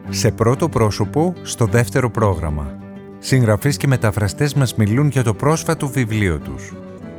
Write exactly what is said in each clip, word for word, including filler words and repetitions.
Σε πρώτο πρόσωπο, στο δεύτερο πρόγραμμα. Συγγραφείς και μεταφραστές μας μιλούν για το πρόσφατο βιβλίο τους.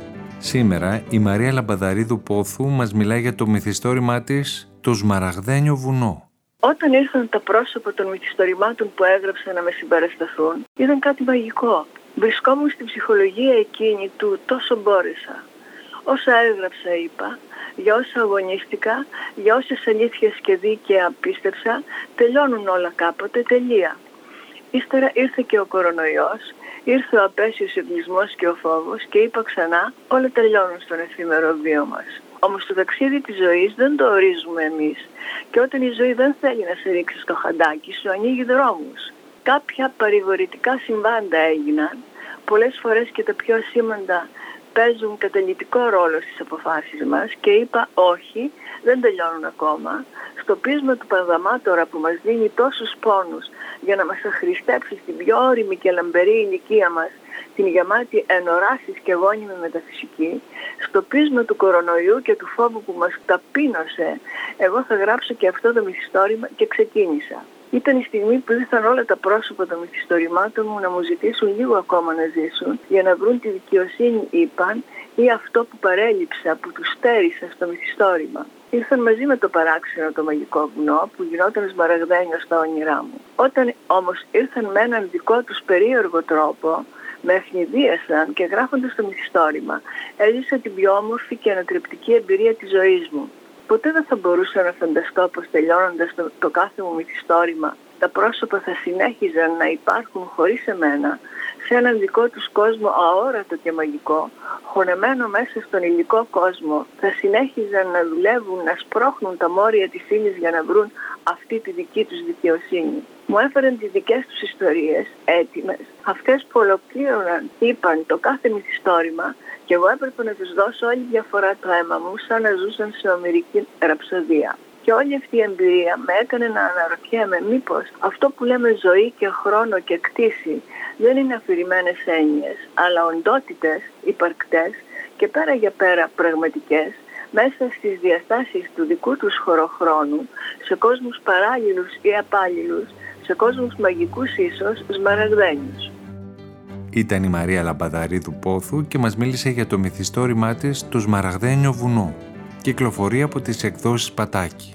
Σήμερα η Μαρία Λαμπαδαρίδου Πόθου μας μιλάει για το μυθιστόρημά της «Το Σμαραγδένιο βουνό». Όταν ήρθαν τα πρόσωπα των μυθιστορημάτων που έγραψαν να με συμπαρασταθούν, ήταν κάτι μαγικό. Βρισκόμουν στην ψυχολογία εκείνη του «τόσο μπόρεσα». Όσα έγραψα είπα, για όσα αγωνίστηκα, για όσες αλήθειες και δίκαια πίστεψα, τελειώνουν όλα κάποτε, τελεία. Ύστερα ήρθε και ο κορονοϊός, ήρθε ο απέσιος εγκλισμός και ο φόβος και είπα ξανά, όλα τελειώνουν στον εφήμερο βίο μας. Όμως το ταξίδι της ζωής δεν το ορίζουμε εμείς και όταν η ζωή δεν θέλει να σε ρίξει στο χαντάκι σου, ανοίγει δρόμους. Κάποια παρηγορητικά συμβάντα έγιναν, πολλές φορές και τα πιο ασήμαντα παίζουν καταλυτικό ρόλο στις αποφάσεις μας και είπα όχι, δεν τελειώνουν ακόμα. Στο πείσμα του Πανδαμάτορα που μας δίνει τόσους πόνους για να μας αχρηστέψει στην πιο ώριμη και λαμπερή ηλικία μας, την γεμάτη ενοράσεις και γόνιμη μεταφυσική, στο πείσμα του κορονοϊού και του φόβου που μας ταπείνωσε, εγώ θα γράψω και αυτό το μυθιστόρημα και ξεκίνησα. Ήταν η στιγμή που ήρθαν όλα τα πρόσωπα των μυθιστορημάτων μου να μου ζητήσουν λίγο ακόμα να ζήσουν για να βρουν τη δικαιοσύνη, είπαν, ή αυτό που παρέλειψα, που τους στέρισα στο μυθιστόρημα. Ήρθαν μαζί με το παράξενο το μαγικό βουνό που γινόταν σμαραγδένιο στα όνειρά μου. Όταν όμως ήρθαν με έναν δικό τους περίεργο τρόπο, με ευνηδίασαν και γράφοντας το μυθιστόρημα, έζησα την πιο όμορφη και ανατρεπτική εμπειρία της ζωής μου. Ποτέ δεν θα μπορούσα να φανταστώ πως τελειώνοντας το, το κάθε μου μυθιστόρημα, τα πρόσωπα θα συνέχιζαν να υπάρχουν χωρίς εμένα, σε έναν δικό τους κόσμο αόρατο και μαγικό, χωνεμένο μέσα στον υλικό κόσμο, θα συνέχιζαν να δουλεύουν, να σπρώχνουν τα μόρια της ύλης για να βρουν αυτή τη δική τους δικαιοσύνη. Μου έφεραν τις δικές τους ιστορίες, έτοιμες, αυτές που ολοκλήρωναν, είπαν το κάθε μυθιστόρημα και εγώ έπρεπε να τους δώσω όλη διαφορά το αίμα μου σαν να ζούσαν σε ομηρική ραψοδία. Και όλη αυτή η εμπειρία με έκανε να αναρωτιέμαι μήπως αυτό που λέμε ζωή και χρόνο και κτήση δεν είναι αφηρημένες έννοιες, αλλά οντότητες υπαρκτές και πέρα για πέρα πραγματικές, μέσα στις διαστάσεις του δικού τους χωροχρόνου, σε κόσμους παράλληλους ή απάλληλους, σε κόσμους μαγικούς ίσως, σμαραγδένιους. Ήταν η Μαρία Λαμπαδαρίδου Πόθου και μας μίλησε για το μυθιστόρημά της «Το Σμαραγδένιο βουνό». Κυκλοφορεί από τις εκδόσεις Πατάκη.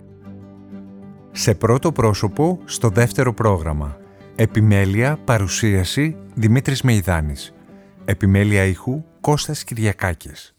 Σε πρώτο πρόσωπο, στο δεύτερο πρόγραμμα. Επιμέλεια, παρουσίαση, Δημήτρης Μεϊδάνης. Επιμέλεια ήχου, Κώστας Κυριακάκης.